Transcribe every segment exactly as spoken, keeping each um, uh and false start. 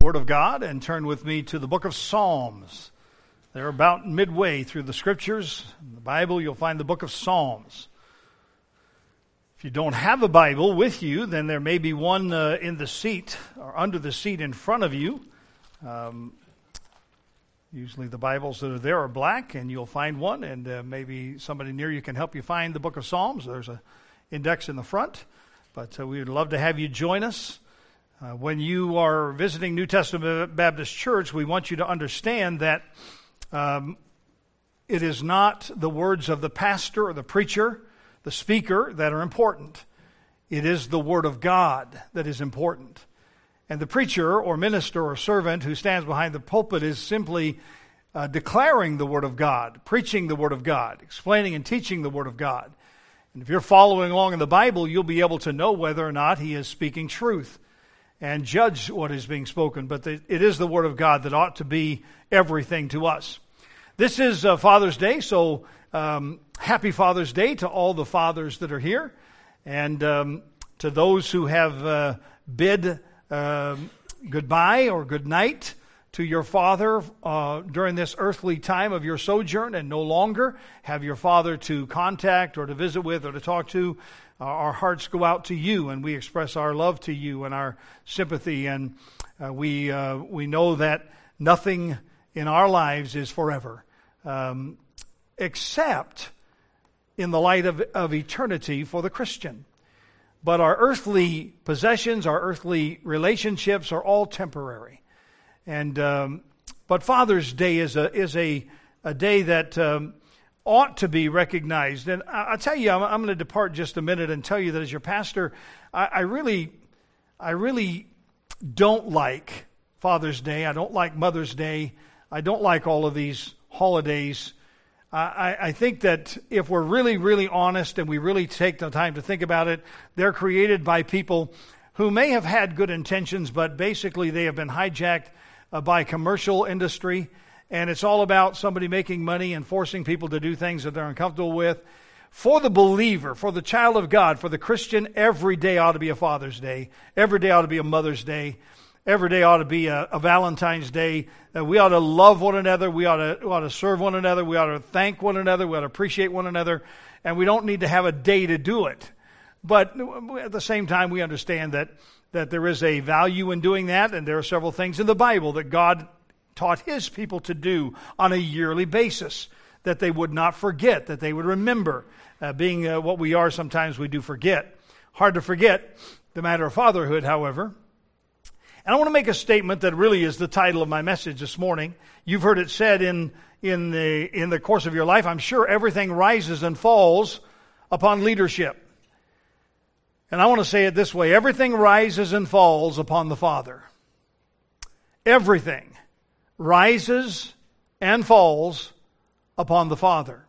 Word of God and turn with me to the book of Psalms. They're about midway through the Scriptures. In the Bible, you'll find the book of Psalms. If you don't have a Bible with you, then there may be one uh, in the seat or under the seat in front of you. Um, usually the Bibles that are there are black, and you'll find one, and uh, maybe somebody near you can help you find the book of Psalms. There's an index in the front, but uh, we would love to have you join us. Uh, when you are visiting New Testament Baptist Church, we want you to understand that um, it is not the words of the pastor or the preacher, the speaker, that are important. It is the Word of God that is important. And the preacher or minister or servant who stands behind the pulpit is simply uh, declaring the Word of God, preaching the Word of God, explaining and teaching the Word of God. And if you're following along in the Bible, you'll be able to know whether or not he is speaking truth and judge what is being spoken. But the, it is the Word of God that ought to be everything to us. This is uh, Father's Day, so um, happy Father's Day to all the fathers that are here. And um, to those who have uh, bid uh, goodbye or good night to your father uh, during this earthly time of your sojourn and no longer have your father to contact or to visit with or to talk to. Uh, our hearts go out to you, and we express our love to you and our sympathy. And uh, we uh, we know that nothing in our lives is forever, um, except in the light of, of eternity for the Christian. But our earthly possessions, our earthly relationships are all temporary. And um, but Father's Day is a is a a day that um, ought to be recognized. And I'll tell you, I'm, I'm going to depart just a minute and tell you that as your pastor, I, I really, I really don't like Father's Day. I don't like Mother's Day. I don't like all of these holidays. I, I think that if we're really, really honest and we really take the time to think about it, they're created by people who may have had good intentions, but basically they have been hijacked uh, by commercial industry. And it's all about somebody making money and forcing people to do things that they're uncomfortable with. For the believer, for the child of God, for the Christian, every day ought to be a Father's Day. Every day ought to be a Mother's Day. Every day ought to be a, a Valentine's Day. Uh, we ought to love one another. We ought to, we ought to serve one another. We ought to thank one another. We ought to appreciate one another. And we don't need to have a day to do it. But at the same time, we understand that, that there is a value in doing that. And there are several things in the Bible that God taught his people to do on a yearly basis, that they would not forget, that they would remember. Uh, being uh, what we are, sometimes we do forget. Hard to forget the matter of fatherhood, however. And I want to make a statement that really is the title of my message this morning. You've heard it said in, in, the, in the course of your life, I'm sure everything rises and falls upon leadership. And I want to say it this way, everything rises and falls upon the Father. Everything rises and falls upon the Father.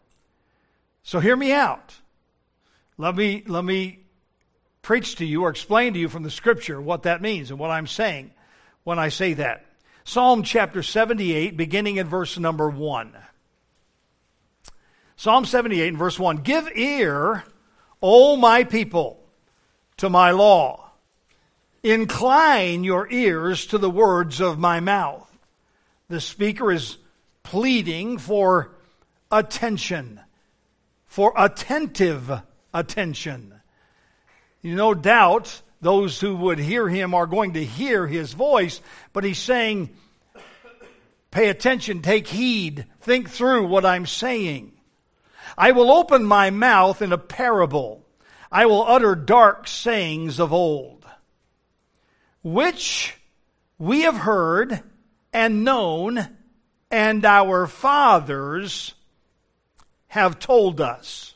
So hear me out. Let me, let me preach to you or explain to you from the Scripture what that means and what I'm saying when I say that. Psalm chapter seventy-eight, beginning in verse number one. Psalm seventy-eight and verse one. Give ear, O my people, to my law. Incline your ears to the words of my mouth. The speaker is pleading for attention, for attentive attention. No doubt those who would hear him are going to hear his voice, but he's saying, pay attention, take heed, think through what I'm saying. I will open my mouth in a parable. I will utter dark sayings of old, which we have heard and known, and our fathers have told us.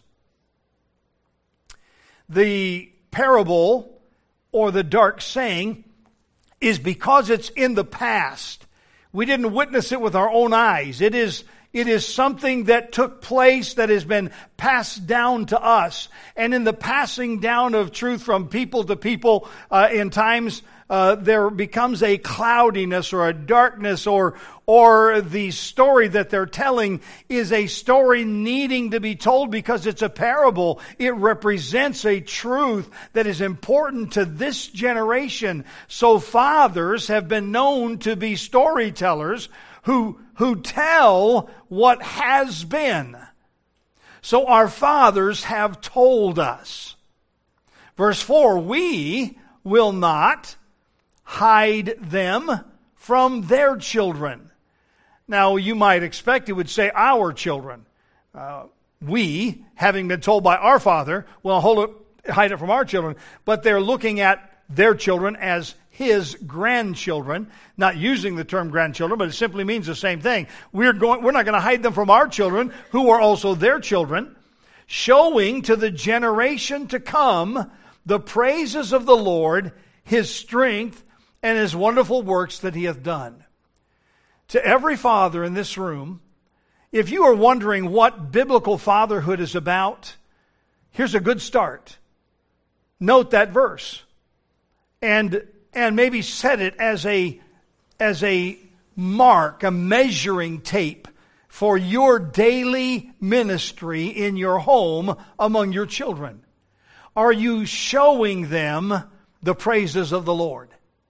The parable or the dark saying is because it's in the past. We didn't witness it with our own eyes. It is, it is something that took place that has been passed down to us. And in the passing down of truth from people to people uh, in times uh, there becomes a cloudiness or a darkness, or or the story that they're telling is a story needing to be told because it's a parable. It represents a truth that is important to this generation. So fathers have been known to be storytellers who who tell what has been. So our fathers have told us. Verse four, we will not hide them from their children. Now, you might expect it would say our children. Uh, we, having been told by our father, will hold it, hide it from our children. But they're looking at their children as his grandchildren, not using the term grandchildren, but it simply means the same thing. We're going, we're not going to hide them from our children, who are also their children, showing to the generation to come the praises of the Lord, his strength, and his wonderful works that he hath done. To every father in this room, if you are wondering what biblical fatherhood is about, here's a good start. Note that verse. And and maybe set it as a as a mark, a measuring tape for your daily ministry in your home among your children. Are you showing them the praises of the Lord?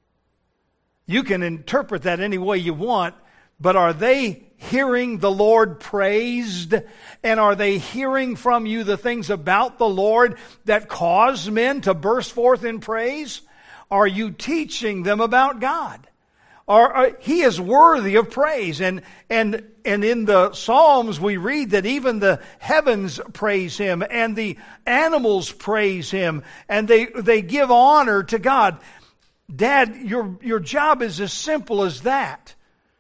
You can interpret that any way you want, but are they hearing the Lord praised? And are they hearing from you the things about the Lord that cause men to burst forth in praise? Are you teaching them about God? Or, or he is worthy of praise. And, and, and in the Psalms we read that even the heavens praise him and the animals praise him and they, they give honor to God. Dad, your, your job is as simple as that.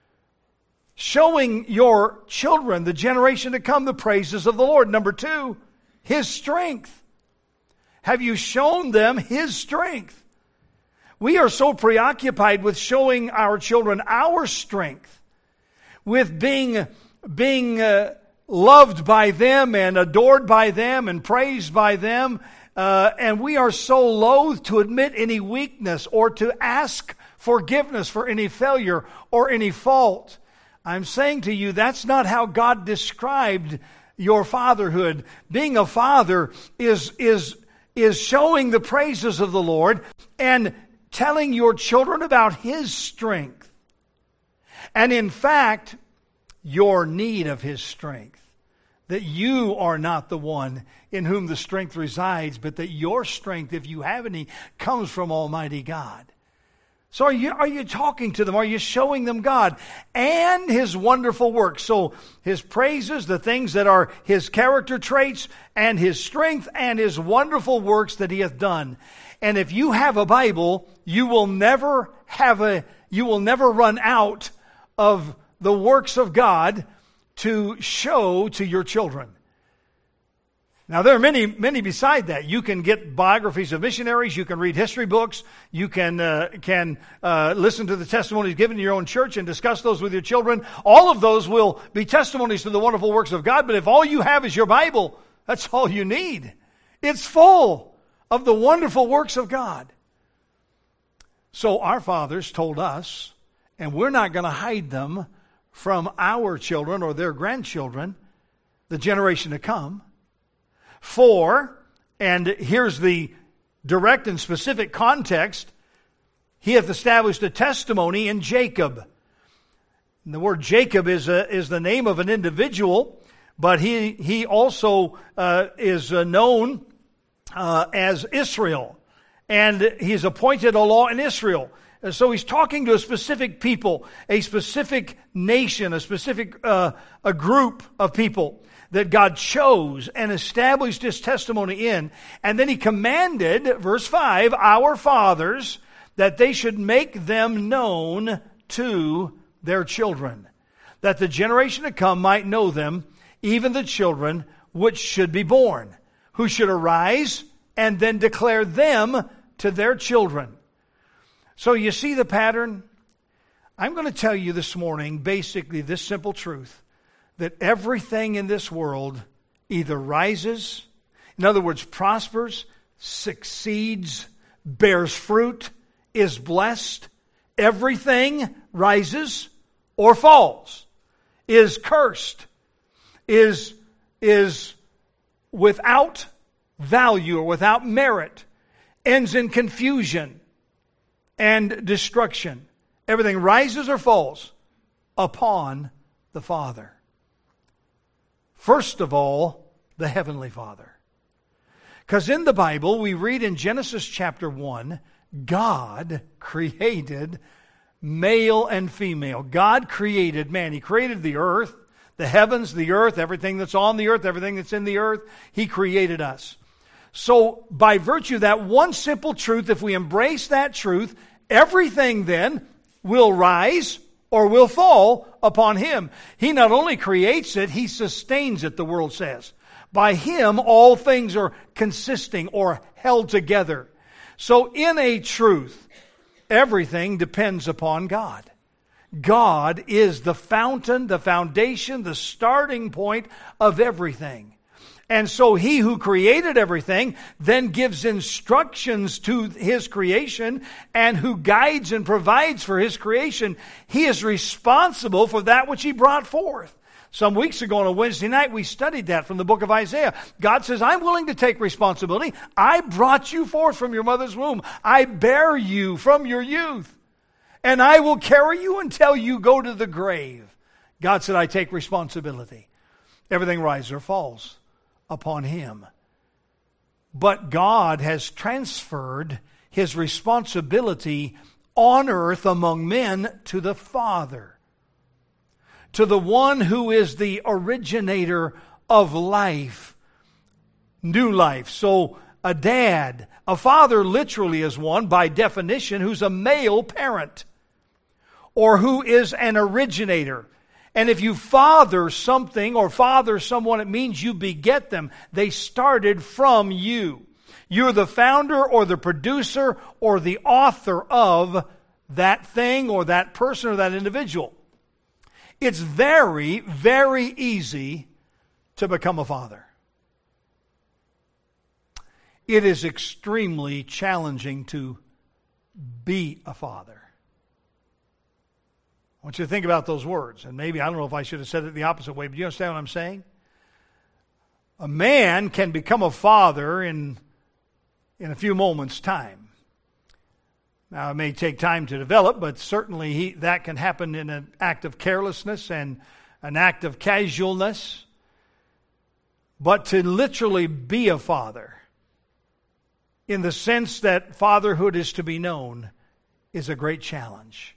Showing your children, the generation to come, the praises of the Lord. Number two, his strength. Have you shown them his strength? We are so preoccupied with showing our children our strength, with being, being uh, loved by them and adored by them and praised by them, uh, and we are so loath to admit any weakness or to ask forgiveness for any failure or any fault. I'm saying to you, that's not how God described your fatherhood. Being a father is, is, is showing the praises of the Lord and telling your children about his strength. And in fact, your need of his strength. That you are not the one in whom the strength resides, but that your strength, if you have any, comes from Almighty God. So are you, are you talking to them? Are you showing them God and his wonderful works? So his praises, the things that are his character traits, and his strength and his wonderful works that he hath done. And if you have a Bible, you will never have a, you will never run out of the works of God to show to your children. Now, there are many, many beside that. You can get biographies of missionaries. You can read history books. You can uh, can uh, listen to the testimonies given in your own church and discuss those with your children. All of those will be testimonies to the wonderful works of God. But if all you have is your Bible, that's all you need. It's full of the wonderful works of God. So our fathers told us, and we're not going to hide them from our children or their grandchildren, the generation to come. For, and here's the direct and specific context, he hath established a testimony in Jacob. And the word Jacob is a, is the name of an individual, but he he also uh, is uh, known uh, as Israel. And he's appointed a law in Israel. And so he's talking to a specific people, a specific nation, a specific uh, a group of people that God chose and established his testimony in. And then he commanded, verse five, our fathers, that they should make them known to their children, that the generation to come might know them, even the children which should be born, who should arise and then declare them to their children. So you see the pattern? I'm going to tell you this morning basically this simple truth, that everything in this world either rises, in other words, prospers, succeeds, bears fruit is blessed, everything rises or falls, is cursed, is, is without value or without merit, ends in confusion and destruction. Everything rises or falls upon the Father. First of all, the Heavenly Father. Because in the Bible, we read in Genesis chapter one, God created male and female. God created man. He created the earth, the heavens, the earth, everything that's on the earth, everything that's in the earth. He created us. So by virtue of that one simple truth, if we embrace that truth, everything then will rise or will fall upon Him. He not only creates it, He sustains it, the world says. By Him, all things are consisting or held together. So in a truth, everything depends upon God. God is the fountain, the foundation, the starting point of everything. And so He who created everything then gives instructions to His creation, and who guides and provides for His creation. He is responsible for that which He brought forth. Some weeks ago on a Wednesday night, we studied that from the book of Isaiah. God says, I'm willing to take responsibility. I brought you forth from your mother's womb. I bear you from your youth. And I will carry you until you go to the grave. God said, I take responsibility. Everything rises or falls upon Him. But God has transferred His responsibility on earth among men to the Father, to the one who is the originator of life, new life. So a dad, a father literally is one, by definition, who's a male parent, or who is an originator. And if you father something or father someone, it means you beget them. They started from you. You're the founder or the producer or the author of that thing or that person or that individual. It's very, very easy to become a father. It is extremely challenging to be a father. I want you to think about those words. And maybe, I don't know if I should have said it the opposite way, but you understand what I'm saying? A man can become a father in, in a few moments' time. Now, it may take time to develop, but certainly he, that can happen in an act of carelessness and an act of casualness. But to literally be a father, in the sense that fatherhood is to be known, is a great challenge.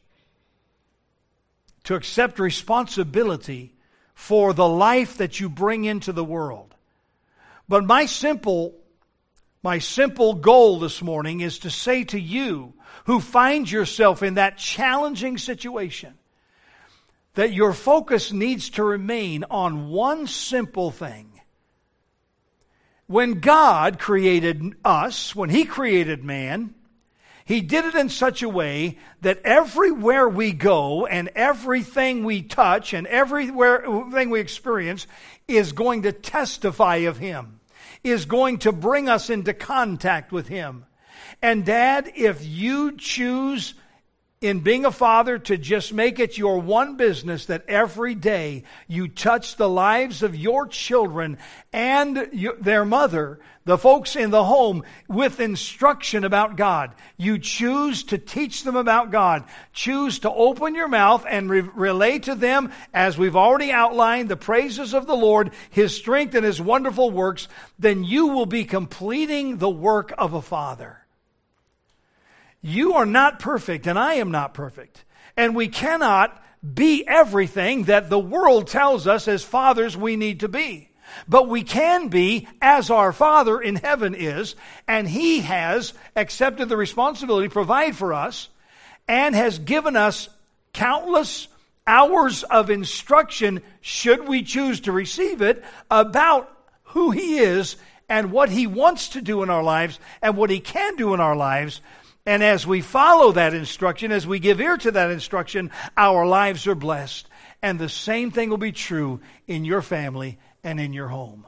To accept responsibility for the life that you bring into the world. But my simple, my simple goal this morning is to say to you who find yourself in that challenging situation, that your focus needs to remain on one simple thing. When God created us, when He created man, He did it in such a way that everywhere we go and everything we touch and everything we experience is going to testify of Him, is going to bring us into contact with Him. And Dad, if you choose in being a father to just make it your one business that every day you touch the lives of your children and you, their mother, the folks in the home, with instruction about God. You choose to teach them about God. Choose to open your mouth and re- relay to them, as we've already outlined, the praises of the Lord, His strength and His wonderful works. Then you will be completing the work of a father. You are not perfect, and I am not perfect. And we cannot be everything that the world tells us as fathers we need to be. But we can be as our Father in heaven is, and He has accepted the responsibility to provide for us and has given us countless hours of instruction, should we choose to receive it, about who He is and what He wants to do in our lives and what He can do in our lives. And as we follow that instruction, as we give ear to that instruction, our lives are blessed. And the same thing will be true in your family and in your home.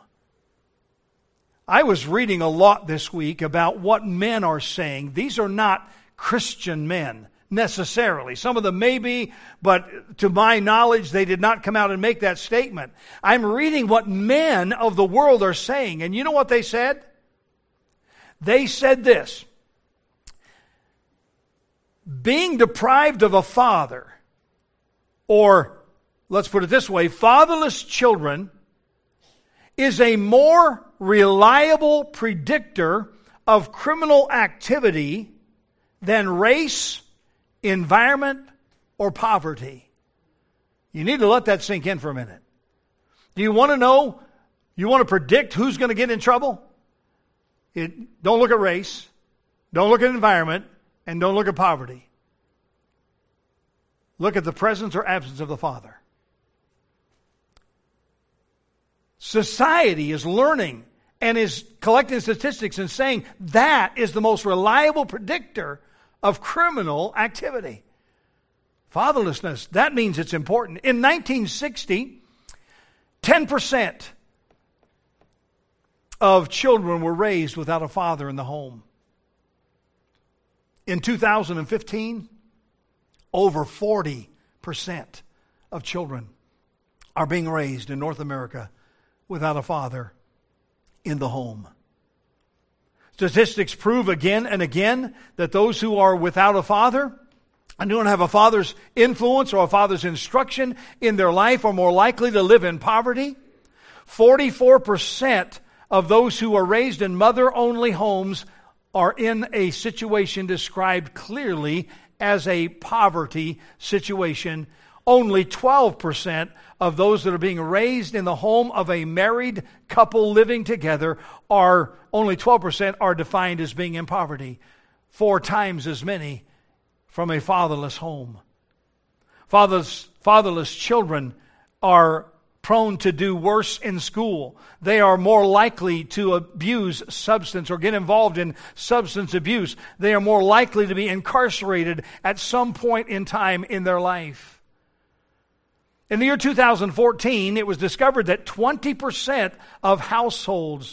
I was reading a lot this week about what men are saying. These are not Christian men necessarily. Some of them may be, but to my knowledge, they did not come out and make that statement. I'm reading what men of the world are saying. And you know what they said? They said this: being deprived of a father, or let's put it this way, fatherless children, is a more reliable predictor of criminal activity than race, environment, or poverty. You need to let that sink in for a minute. Do you want to know, you want to predict who's going to get in trouble? It, don't look at race, don't look at environment, and don't look at poverty. Look at the presence or absence of the Father. Society is learning and is collecting statistics and saying that is the most reliable predictor of criminal activity. Fatherlessness, that means it's important. In nineteen sixty, ten percent of children were raised without a father in the home. In two thousand fifteen, over forty percent of children are being raised in North America without a father in the home. Statistics prove again and again that those who are without a father and don't have a father's influence or a father's instruction in their life are more likely to live in poverty. forty-four percent of those who are raised in mother-only homes are in a situation described clearly as a poverty situation. Only twelve percent of those that are being raised in the home of a married couple living together are, only twelve percent are defined as being in poverty. Four times as many from a fatherless home. Fathers, fatherless children are prone to do worse in school. They are more likely to abuse substance or get involved in substance abuse. They are more likely to be incarcerated at some point in time in their life. In the year two thousand fourteen, it was discovered that twenty percent of households,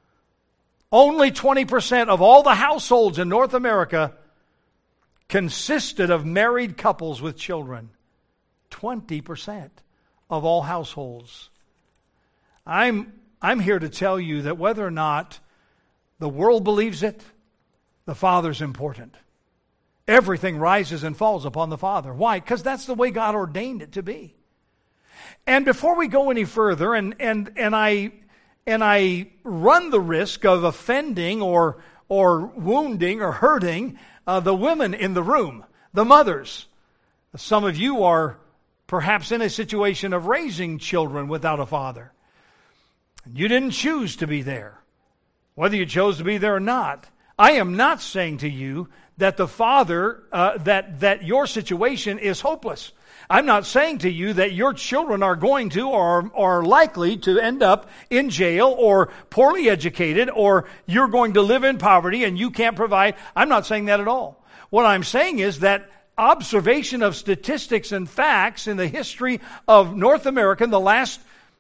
only twenty percent of all the households in North America consisted of married couples with children. twenty percent of all households. I'm, I'm here to tell you that whether or not the world believes it, the Father's important. Everything rises and falls upon the Father. Why? Because that's the way God ordained it to be. And before we go any further, and and and I and I run the risk of offending or or wounding or hurting uh, the women in the room, the mothers. Some of you are perhaps in a situation of raising children without a father. You didn't choose to be there, whether you chose to be there or not. I am not saying to you that the father, uh, that that your situation is hopeless. I'm not saying to you that your children are going to or are likely to end up in jail or poorly educated or you're going to live in poverty and you can't provide. I'm not saying that at all. What I'm saying is that observation of statistics and facts in the history of North America in the last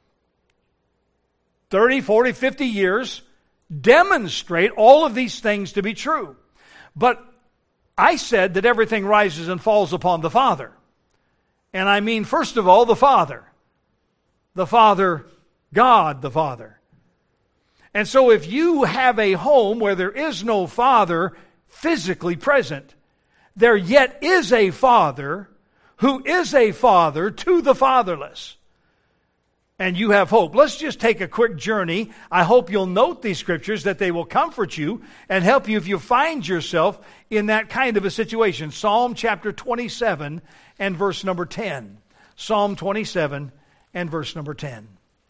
thirty, forty, fifty years demonstrate all of these things to be true. But I said that everything rises and falls upon the Father. And I mean, first of all, the Father. The Father, God the Father. And so if you have a home where there is no Father physically present, there yet is a Father who is a Father to the fatherless. And you have hope. Let's just take a quick journey. I hope you'll note these scriptures, that they will comfort you and help you if you find yourself in that kind of a situation. Psalm chapter twenty-seven and verse number ten. Psalm twenty-seven and verse number ten.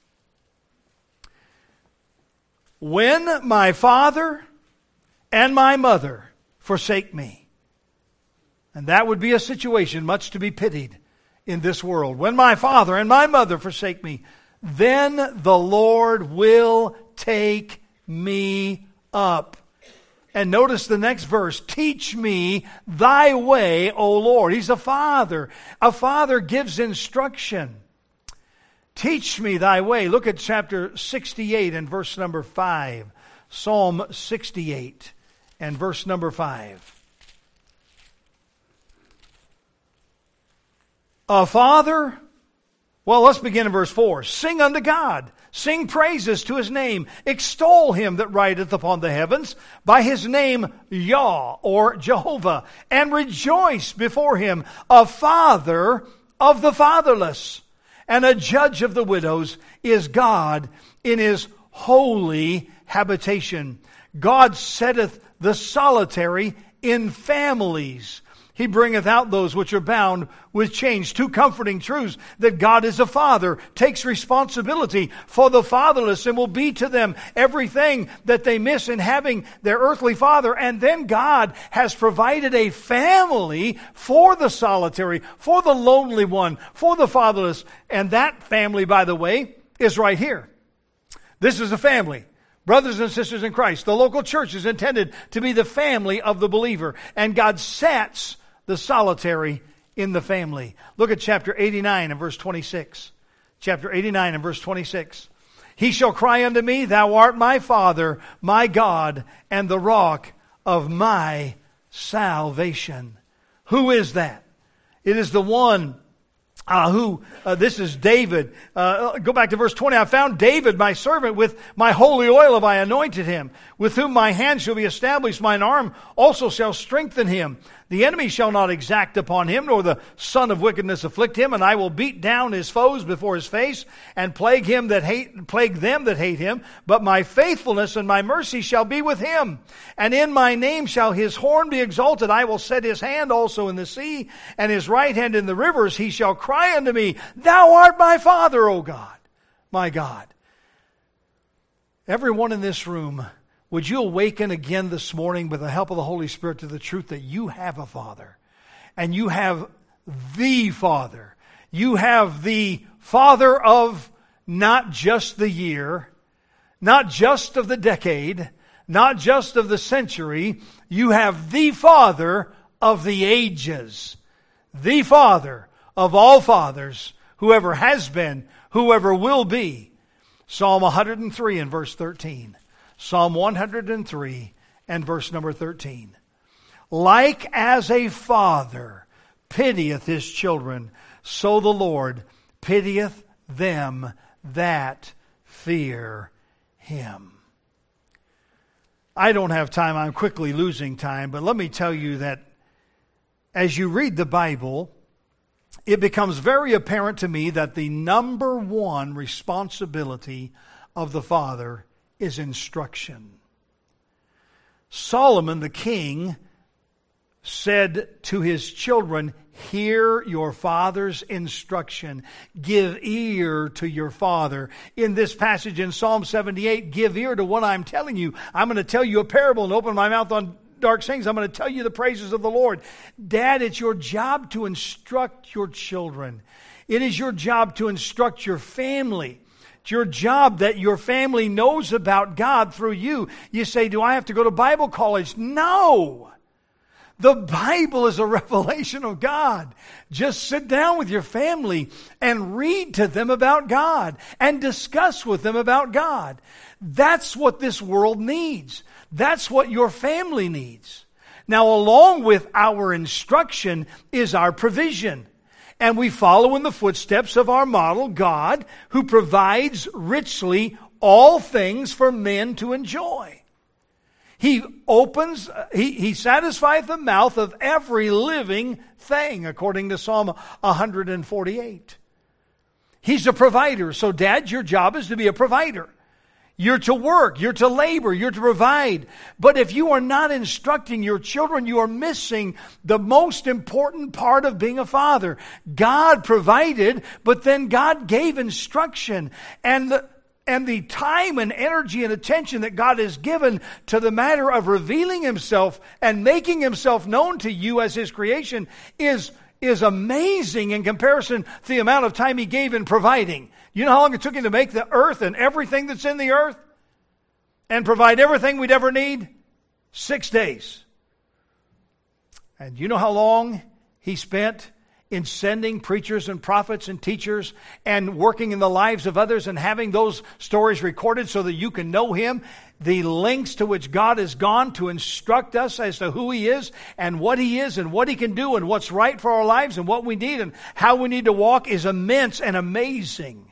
When my father and my mother forsake me. And that would be a situation much to be pitied in this world. When my father and my mother forsake me, then the Lord will take me up. And notice the next verse. Teach me thy way, O Lord. He's a father. A father gives instruction. Teach me thy way. Look at chapter sixty-eight and verse number five. Psalm sixty-eight and verse number five. A father? Well, let's begin in verse four. Sing unto God. Sing praises to his name. Extol him that rideth upon the heavens by his name Yah, or Jehovah, and rejoice before him, a father of the fatherless, and a judge of the widows is God in his holy habitation. God setteth the solitary in families. He bringeth out those which are bound with chains. Two comforting truths: that God is a father, takes responsibility for the fatherless, and will be to them everything that they miss in having their earthly father. And then God has provided a family for the solitary, for the lonely one, for the fatherless. And that family, by the way, is right here. This is a family. Brothers and sisters in Christ, the local church is intended to be the family of the believer. And God sets the solitary in the family. Look at chapter eighty-nine and verse twenty-six. Chapter eighty-nine and verse twenty-six. He shall cry unto me, Thou art my Father, my God, and the rock of my salvation. Who is that? It is the one Uh, who, uh, this is David. Uh, go back to verse twenty. I found David, my servant, with my holy oil have I anointed him, with whom my hand shall be established, mine arm also shall strengthen him. The enemy shall not exact upon him, nor the son of wickedness afflict him, and I will beat down his foes before his face, and plague him that hate, plague them that hate him. But my faithfulness and my mercy shall be with him, and in my name shall his horn be exalted. I will set his hand also in the sea, and his right hand in the rivers. He shall cry unto me, Thou art my Father, O God, my God. Everyone in this room, would you awaken again this morning with the help of the Holy Spirit to the truth that you have a Father, and you have the Father. You have the Father of not just the year, not just of the decade, not just of the century. You have the Father of the ages, the Father of all fathers, whoever has been, whoever will be. Psalm one hundred three and verse thirteen. Psalm one hundred three and verse number thirteen. Like as a father pitieth his children, so the Lord pitieth them that fear him. I don't have time. I'm quickly losing time. But let me tell you that as you read the Bible, it becomes very apparent to me that the number one responsibility of the father is instruction. Solomon the king said to his children, Hear your father's instruction. Give ear to your father. In this passage in Psalm seventy-eight, give ear to what I'm telling you. I'm going to tell you a parable and open my mouth on dark sayings. I'm going to tell you the praises of the Lord. Dad, it's your job to instruct your children. It is your job to instruct your family. It's your job that your family knows about God through you. You say, do I have to go to Bible college? No. The Bible is a revelation of God. Just sit down with your family and read to them about God and discuss with them about God. That's what this world needs. That's what your family needs. Now, along with our instruction is our provision. And we follow in the footsteps of our model, God, who provides richly all things for men to enjoy. He opens, he, he satisfieth the mouth of every living thing, according to Psalm one hundred forty-eight. He's a provider. So, Dad, your job is to be a provider. You're to work, you're to labor, you're to provide. But if you are not instructing your children, you are missing the most important part of being a father. God provided, but then God gave instruction. And the, and the time and energy and attention that God has given to the matter of revealing himself and making himself known to you as his creation is, is amazing in comparison to the amount of time he gave in providing. You know how long it took him to make the earth and everything that's in the earth? And provide everything we'd ever need? Six days. And you know how long he spent in sending preachers and prophets and teachers and working in the lives of others and having those stories recorded so that you can know Him, the lengths to which God has gone to instruct us as to who He is and what He is and what He can do and what's right for our lives and what we need and how we need to walk is immense and amazing.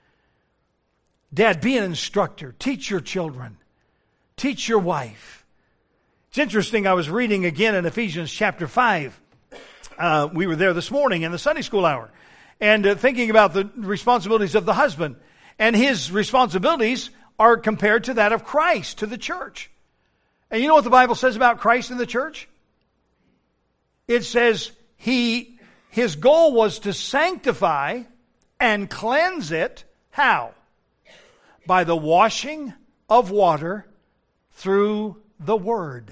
Dad, be an instructor. Teach your children. Teach your wife. It's interesting, I was reading again in Ephesians chapter five. Uh, we were there this morning in the Sunday school hour and uh, thinking about the responsibilities of the husband. And his responsibilities are compared to that of Christ, to the church. And you know what the Bible says about Christ and the church? It says he, his goal was to sanctify and cleanse it. How? By the washing of water through the Word.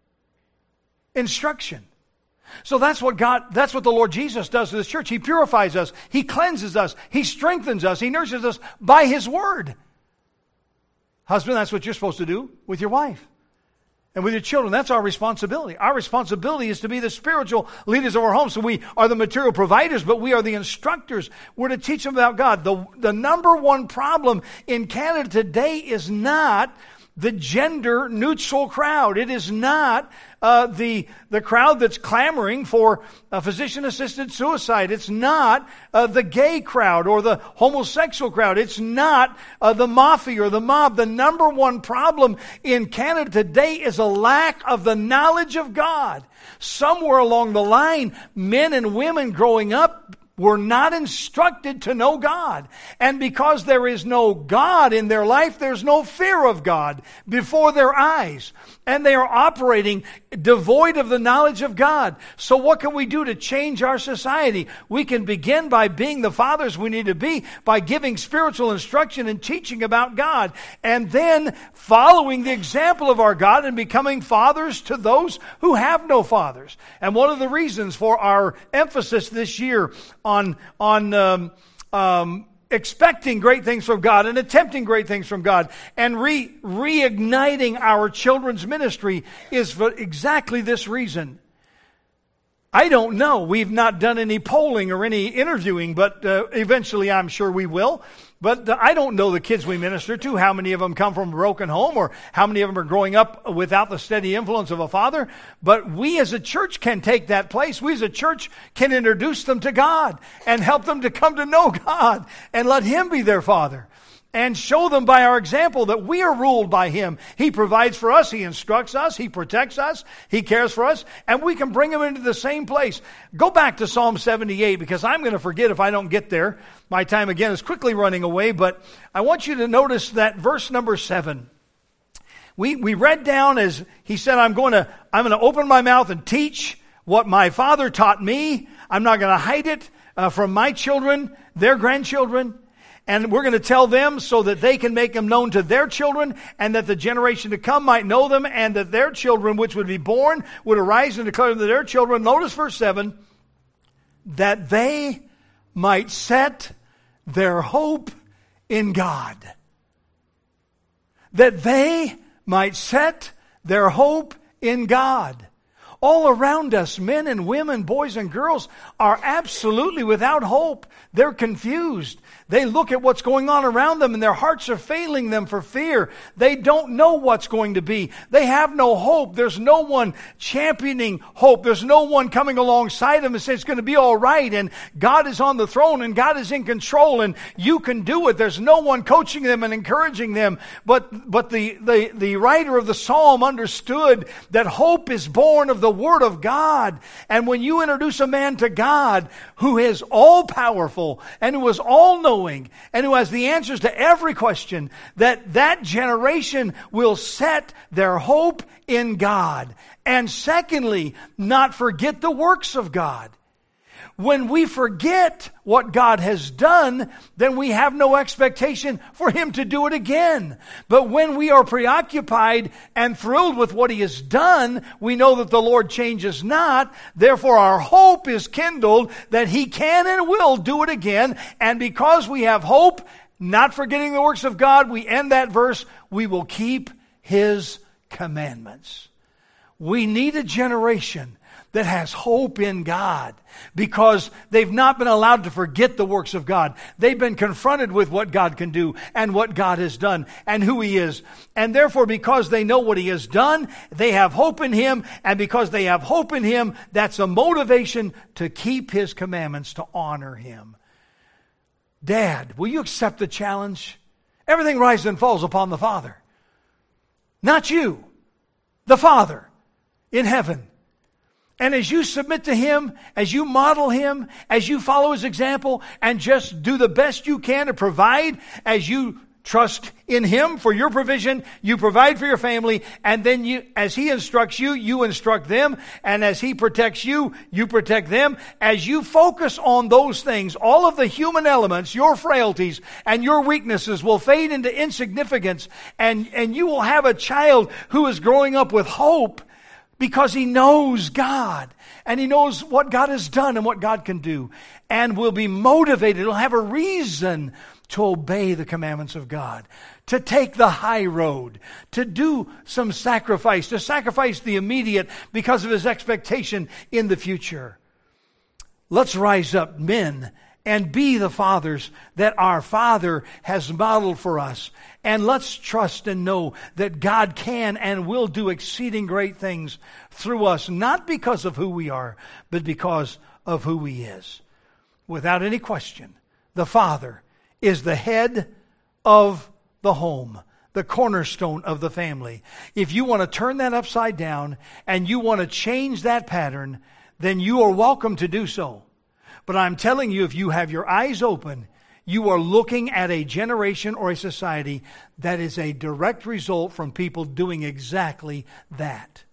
Instruction. So that's what God, that's what the Lord Jesus does to this church. He purifies us. He cleanses us. He strengthens us. He nurses us by His Word. Husband, that's what you're supposed to do with your wife and with your children. That's our responsibility. Our responsibility is to be the spiritual leaders of our home. So we are the material providers, but we are the instructors. We're to teach them about God. The, the number one problem in Canada today is not the gender neutral crowd. It is not uh, the the crowd that's clamoring for uh, physician-assisted suicide. It's not uh, the gay crowd or the homosexual crowd. It's not uh, the mafia or the mob. The number one problem in Canada today is a lack of the knowledge of God. Somewhere along the line, men and women growing up were not instructed to know God. And because there is no God in their life, there's no fear of God before their eyes. And they are operating devoid of the knowledge of God. So what can we do to change our society? We can begin by being the fathers we need to be, by giving spiritual instruction and teaching about God. And then following the example of our God and becoming fathers to those who have no fathers. And one of the reasons for our emphasis this year on on um, um, expecting great things from God and attempting great things from God and re reigniting our children's ministry is for exactly this reason. I don't know. We've not done any polling or any interviewing, but uh, eventually I'm sure we will. But uh, I don't know the kids we minister to, how many of them come from a broken home or how many of them are growing up without the steady influence of a father. But we as a church can take that place. We as a church can introduce them to God and help them to come to know God and let Him be their father. And show them by our example that we are ruled by Him. He provides for us. He instructs us. He protects us. He cares for us. And we can bring them into the same place. Go back to Psalm seventy-eight because I'm going to forget if I don't get there. My time again is quickly running away. But I want you to notice that verse number seven. We, we read down as he said, I'm going to, I'm going to open my mouth and teach what my Father taught me. I'm not going to hide it uh, from my children, their grandchildren. And we're going to tell them so that they can make them known to their children and that the generation to come might know them and that their children, which would be born, would arise and declare them to their children. Notice verse seven, that they might set their hope in God. That they might set their hope in God. All around us, men and women, boys and girls, are absolutely without hope. They're confused. They look at what's going on around them and their hearts are failing them for fear. They don't know what's going to be. They have no hope. There's no one championing hope. There's no one coming alongside them and saying it's going to be all right and God is on the throne and God is in control and you can do it. There's no one coaching them and encouraging them. But, but the, the, the writer of the psalm understood that hope is born of the Word of God. And when you introduce a man to God who is all powerful and who is all knowing and who has the answers to every question, that that generation will set their hope in God. And secondly, not forget the works of God. When we forget what God has done, then we have no expectation for Him to do it again. But when we are preoccupied and thrilled with what He has done, we know that the Lord changes not. Therefore, our hope is kindled that He can and will do it again. And because we have hope, not forgetting the works of God, we end that verse, we will keep His commandments. We need a generation that has hope in God because they've not been allowed to forget the works of God. They've been confronted with what God can do and what God has done and who He is. And therefore, because they know what He has done, they have hope in Him. And because they have hope in Him, that's a motivation to keep His commandments, to honor Him. Dad, will you accept the challenge? Everything rises and falls upon the Father. Not you, the Father in heaven. And as you submit to Him, as you model Him, as you follow His example, and just do the best you can to provide, as you trust in Him for your provision, you provide for your family, and then you, as He instructs you, you instruct them, and as He protects you, you protect them. As you focus on those things, all of the human elements, your frailties and your weaknesses will fade into insignificance, and, and you will have a child who is growing up with hope, because he knows God, and he knows what God has done and what God can do, and will be motivated. He'll have a reason to obey the commandments of God, to take the high road, to do some sacrifice, to sacrifice the immediate because of his expectation in the future. Let's rise up, men, and be the fathers that our Father has modeled for us. And let's trust and know that God can and will do exceeding great things through us, not because of who we are, but because of who He is. Without any question, the Father is the head of the home, the cornerstone of the family. If you want to turn that upside down and you want to change that pattern, then you are welcome to do so. But I'm telling you, if you have your eyes open, you are looking at a generation or a society that is a direct result from people doing exactly that.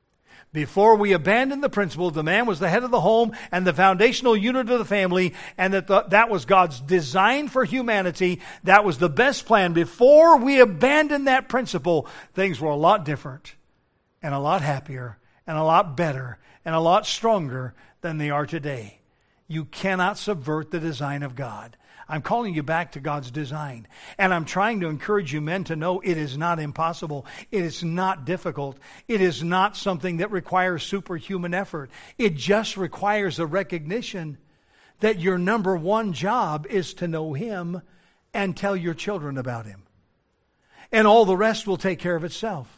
Before we abandoned the principle, the man was the head of the home and the foundational unit of the family, and that the, that was God's design for humanity. That was the best plan. Before we abandoned that principle, things were a lot different and a lot happier and a lot better and a lot stronger than they are today. You cannot subvert the design of God. I'm calling you back to God's design. And I'm trying to encourage you men to know it is not impossible. It is not difficult. It is not something that requires superhuman effort. It just requires a recognition that your number one job is to know Him and tell your children about Him. And all the rest will take care of itself.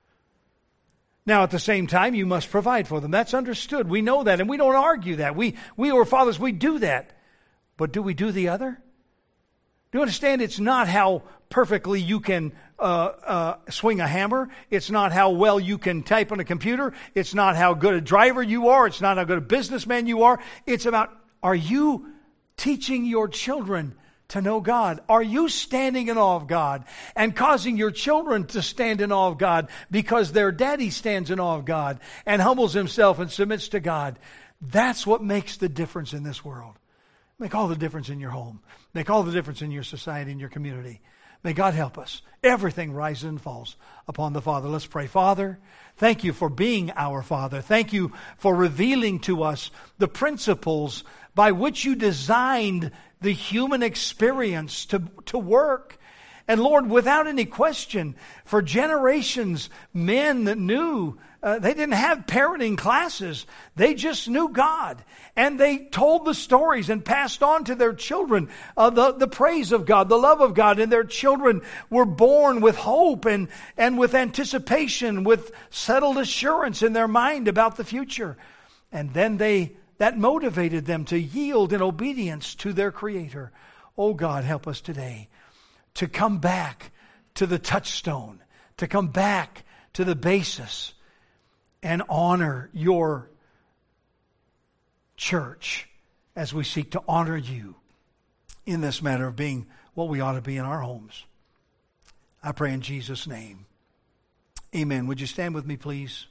Now, at the same time, you must provide for them. That's understood. We know that, and we don't argue that. We, we who are fathers, we do that. But do we do the other? Do you understand? It's not how perfectly you can uh, uh, swing a hammer. It's not how well you can type on a computer. It's not how good a driver you are. It's not how good a businessman you are. It's about, are you teaching your children to know God? Are you standing in awe of God and causing your children to stand in awe of God because their daddy stands in awe of God and humbles himself and submits to God? That's what makes the difference in this world. Make all the difference in your home. Make all the difference in your society, in your community. May God help us. Everything rises and falls upon the Father. Let's pray. Father, thank you for being our Father. Thank you for revealing to us the principles by which you designed the human experience to, to work. And Lord, without any question, for generations, men that knew, uh, they didn't have parenting classes. They just knew God. And they told the stories and passed on to their children uh, the, the praise of God, the love of God. And their children were born with hope and, and with anticipation, with settled assurance in their mind about the future. And then they that motivated them to yield in obedience to their Creator. Oh God, help us today to come back to the touchstone, to come back to the basis and honor your church as we seek to honor you in this matter of being what we ought to be in our homes. I pray in Jesus' name. Amen. Would you stand with me, please?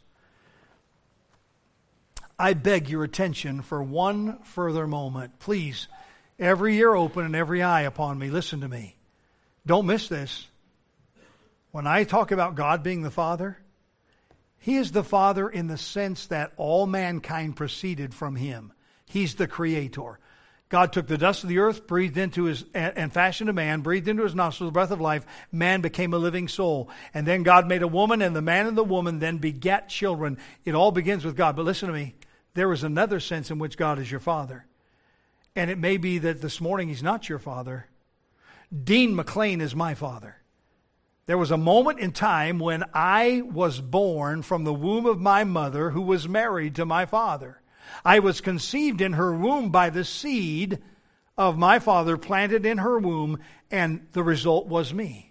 I beg your attention for one further moment. Please, every ear open and every eye upon me. Listen to me. Don't miss this. When I talk about God being the Father, He is the Father in the sense that all mankind proceeded from Him. He's the Creator. God took the dust of the earth, breathed into his, and fashioned a man, breathed into his nostrils the breath of life. Man became a living soul. And then God made a woman, and the man and the woman then begat children. It all begins with God. But listen to me. there is another sense in which God is your Father. And it may be that this morning He's not your father. Dean McLean is my father. There was a moment in time when I was born from the womb of my mother, who was married to my father. I was conceived in her womb by the seed of my father planted in her womb, and the result was me.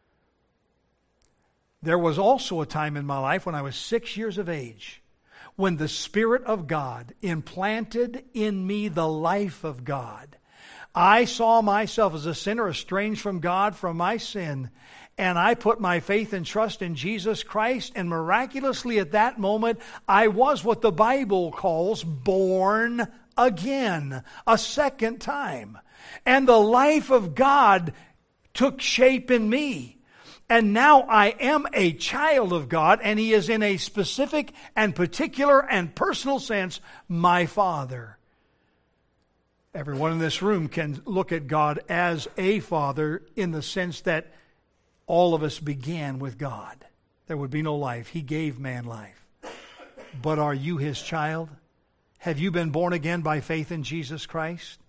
There was also a time in my life when I was six years of age, when the Spirit of God implanted in me the life of God. I saw myself as a sinner, estranged from God from my sin, and I put my faith and trust in Jesus Christ, and miraculously at that moment, I was what the Bible calls born again, a second time. And the life of God took shape in me. And now I am a child of God, and He is in a specific and particular and personal sense my Father. Everyone in this room can look at God as a Father in the sense that all of us began with God. There would be no life. He gave man life. But are you His child? Have you been born again by faith in Jesus Christ?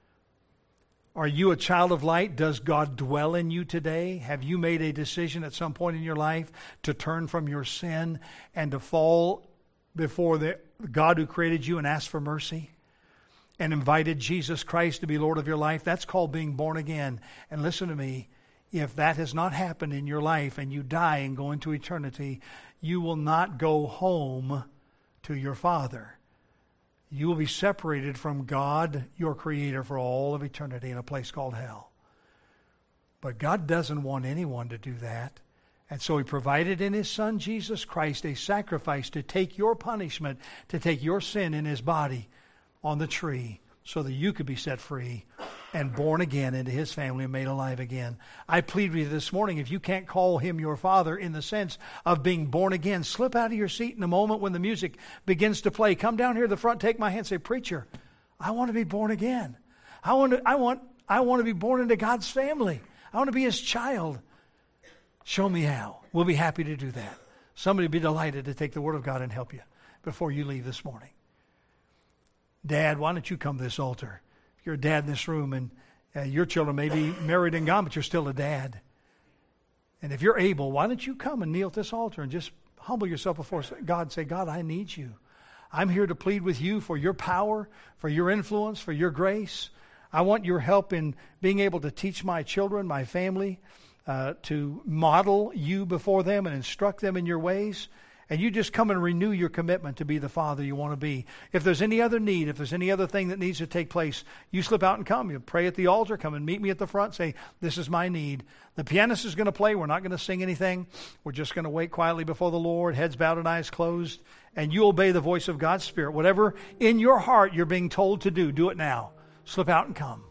Are you a child of light? Does God dwell in you today? Have you made a decision at some point in your life to turn from your sin and to fall before the God who created you and ask for mercy? And invited Jesus Christ to be Lord of your life? That's called being born again. And listen to me. If that has not happened in your life and you die and go into eternity, you will not go home to your Father. You will be separated from God, your Creator, for all of eternity in a place called hell. But God doesn't want anyone to do that. And so He provided in His Son, Jesus Christ, a sacrifice to take your punishment, to take your sin in His body on the tree, so that you could be set free and born again into His family and made alive again. I plead with you this morning, if you can't call Him your Father in the sense of being born again, slip out of your seat in a moment when the music begins to play. Come down here to the front, take my hand, say, "Preacher, I want to be born again. I want to, I want, I want to be born into God's family. I want to be His child. Show me how." We'll be happy to do that. Somebody will be delighted to take the Word of God and help you before you leave this morning. Dad, why don't you come to this altar? If you're a dad in this room and uh, your children may be married and gone, but you're still a dad. And if you're able, why don't you come and kneel at this altar and just humble yourself before God and say, "God, I need you. I'm here to plead with you for your power, for your influence, for your grace. I want your help in being able to teach my children, my family, uh, to model you before them and instruct them in your ways." And you just come and renew your commitment to be the father you want to be. If there's any other need, if there's any other thing that needs to take place, you slip out and come. You pray at the altar, come and meet me at the front, say, "This is my need." The pianist is going to play. We're not going to sing anything. We're just going to wait quietly before the Lord, heads bowed and eyes closed. And you obey the voice of God's Spirit. Whatever in your heart you're being told to do, do it now. Slip out and come.